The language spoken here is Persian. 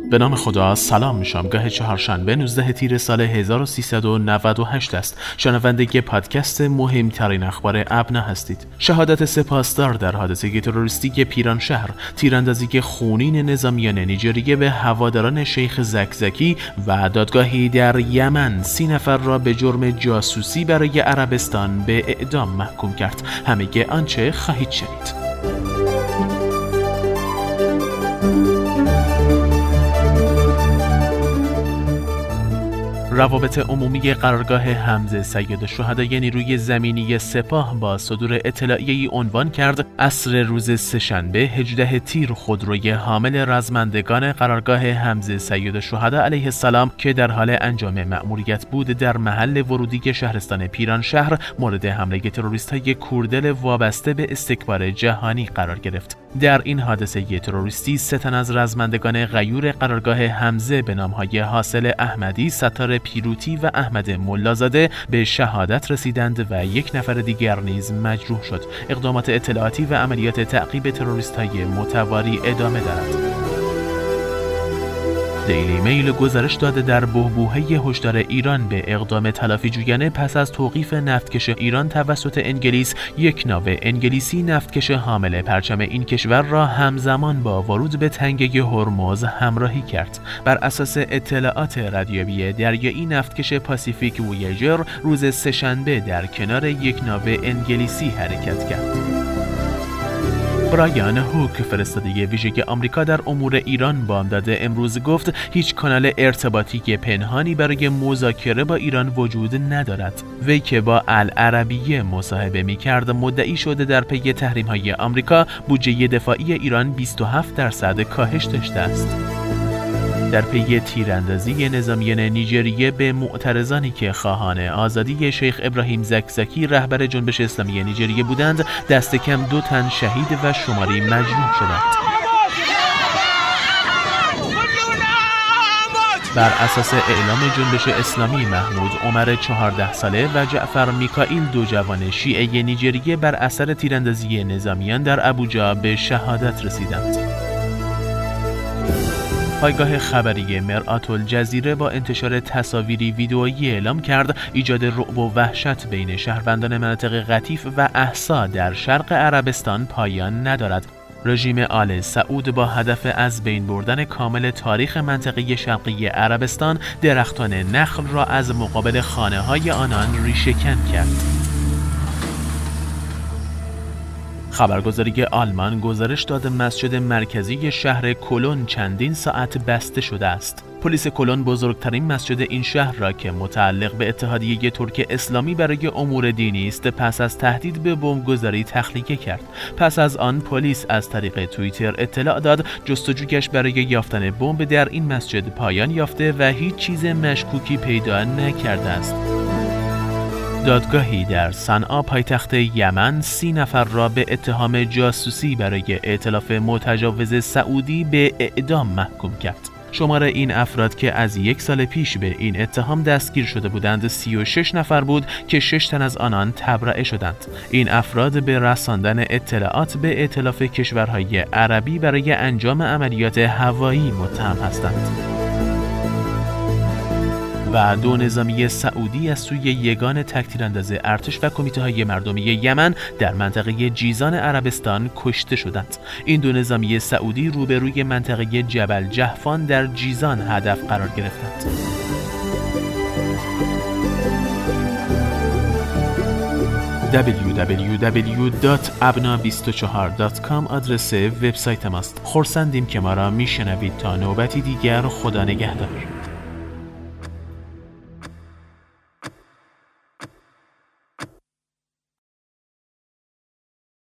به نام خدا. سلام، شامگاه چهارشنبه 19 تیر سال 1398 است. شنونده پادکست مهمترین اخبار ابنا هستید. شهادت سپاسدار در حادثه تروریستی پیرانشهر، تیراندازی خونین نظامیان نیجریه به هواداران شیخ زکزکی و دادگاهی در یمن 30 نفر را به جرم جاسوسی برای عربستان به اعدام محکوم کرد. همه آنچه خواهید شنید. روابط عمومی قرارگاه حمزه سید شهدای نیروی زمینی سپاه با صدور اطلاعیه‌ای عنوان کرد عصر روز سه‌شنبه 18 تیر خودروی حامل رزمندگان قرارگاه حمزه سید شهدا علیه السلام که در حال انجام مأموریت بود در محل ورودی شهرستان پیرانشهر مورد حمله تروریست‌های کوردل وابسته به استکبار جهانی قرار گرفت. در این حادثه تروریستی 3 تن از رزمندگان غیور قرارگاه حمزه به نام‌های حاصل احمدی، ستار پیروتی و احمد ملازاده به شهادت رسیدند و 1 نفر دیگر نیز مجروح شد. اقدامات اطلاعاتی و عملیات تعقیب تروریست‌های متواری ادامه دارد. دیلی میل گزارش داده در بحبوحه هشدار ایران به اقدام تلافی جویانه پس از توقیف نفتکش ایران توسط انگلیس، 1 ناو انگلیسی نفتکش حامل پرچم این کشور را همزمان با ورود به تنگه هرمز همراهی کرد. بر اساس اطلاعات رادیویی دریایی، نفتکش پاسیفیک وویجر روز سه‌شنبه در کنار 1 ناو انگلیسی حرکت کرد. برایان هوک، فرستاده ویژه آمریکا در امور ایران، بامداد امروز گفت هیچ کانال ارتباطی پنهانی برای مذاکره با ایران وجود ندارد. وی که با العربیه مصاحبه می‌کرد مدعی شده در پی تحریم‌های آمریکا بودجه دفاعی ایران 27% کاهش داشته است. در پی تیراندازی نظامیان نیجریه به معترضانی که خواهان آزادی شیخ ابراهیم زکزکی رهبر جنبش اسلامی نیجریه بودند، دست کم 2 تن شهید و شماری مجروح شدند. بر اساس اعلام جنبش اسلامی، محمود عمر 14 ساله و جعفر میکائیل، 2 جوان شیعه نیجریه، بر اثر تیراندازی نظامیان در ابوجا به شهادت رسیدند. پایگاه خبری مرآت الجزیره با انتشار تصاویری ویدئویی اعلام کرد ایجاد رعب و وحشت بین شهروندان مناطق قطیف و احسا در شرق عربستان پایان ندارد. رژیم آل سعود با هدف از بین بردن کامل تاریخ منطقه شرقی عربستان، درختان نخل را از مقابل خانه‌های آنان ریشه‌کن کرد. خبرگزاری آلمان گزارش داد مسجد مرکزی شهر کلن چندین ساعت بسته شده است. پلیس کلن بزرگترین مسجد این شهر را که متعلق به اتحادیه ترک اسلامی برای امور دینی است پس از تهدید به بمبگذاری تخلیه کرد. پس از آن پلیس از طریق توییتر اطلاع داد جستجویش برای یافتن بمب در این مسجد پایان یافته و هیچ چیز مشکوکی پیدا نکرده است. دادگاهی در صنعا پایتخت یمن 30 نفر را به اتهام جاسوسی برای ائتلاف متجاوز سعودی به اعدام محکوم کرد. شمار این افراد که از 1 سال پیش به این اتهام دستگیر شده بودند 36 نفر بود که 6 تن از آنان تبرئه شدند. این افراد به رساندن اطلاعات به ائتلاف کشورهای عربی برای انجام عملیات هوایی متهم هستند. و 2 نظامی سعودی از سوی یگان تک‌تیرانداز ارتش و کمیته‌های مردمی یمن در منطقه جیزان عربستان کشته شدند. این 2 نظامی سعودی روبروی منطقه جبل جحفان در جیزان هدف قرار گرفتند. www.abna24.com آدرس وبسایت ماست. خرسندیم که ما را میشنوید. تا نوبتی دیگر، خدا نگهدار.